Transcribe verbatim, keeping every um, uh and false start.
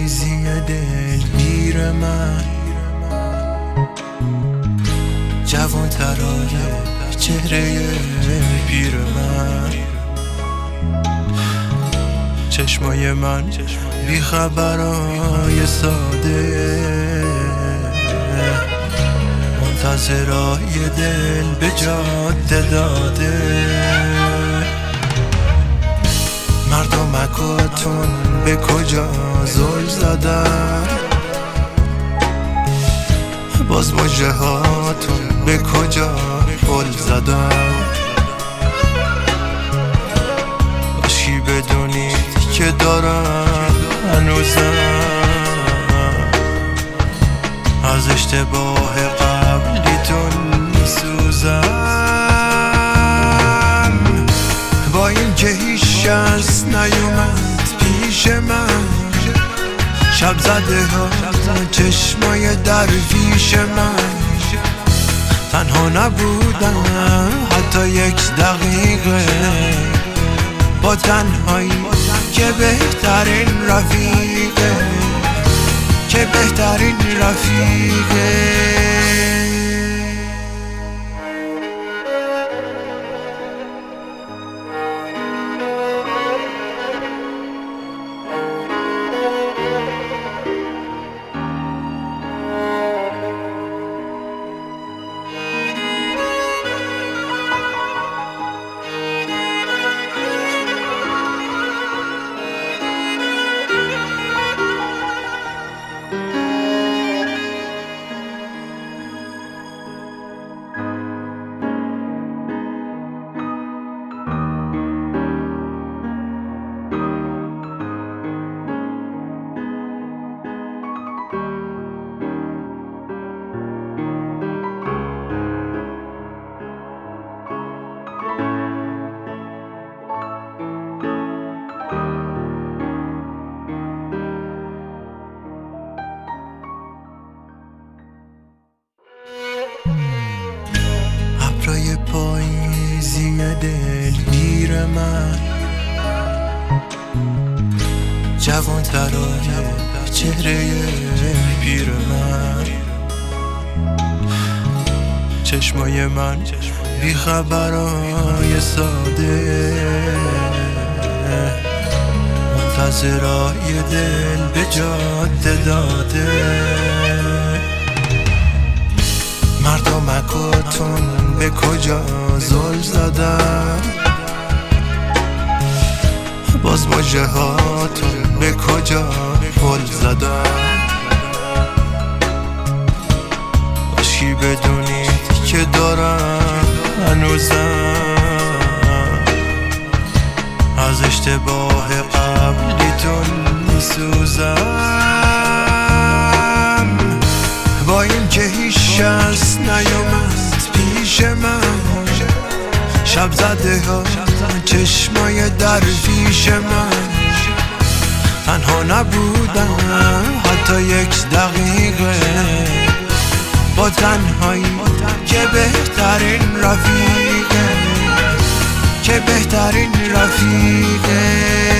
پاییزی دلگیر من، جوان ترای چهره پیر من، چشمای من بی خبرای ساده، منتظرای دل به جاده داده. مردمکاتون به کجا زل زدن، باز مژه هاتون به کجا پل زدن. کاشکی بدونید که دارم هنوزم از اشتباه قبلیتون میسوزم. با این که هیچ کس نیومد پیش من، شب زده ها چشمای درویش من، تنها نبودم حتی یک دقیقه با تنهایی که بهترین رفیقه، که بهترین رفیقه. ابرای پاییزی دلگیر من، جوان ترای چهره پیر من، چشمای من بی خبرای ساده، منتظرای دل به جاده داده. مردمکاتون به کجا زل زدن، باز مژه هاتون به کجا پل زدن. کاشکی بدونید که دارم هنوزم از اشتباه قبلیتون میسوزم. با این که هیچ کس نیومد پیش من، شب زده ها چشمای درویش من، تنها نبودم حتی یک دقیقه با تنهایی که بهترین رفیقه، که بهترین رفیقه.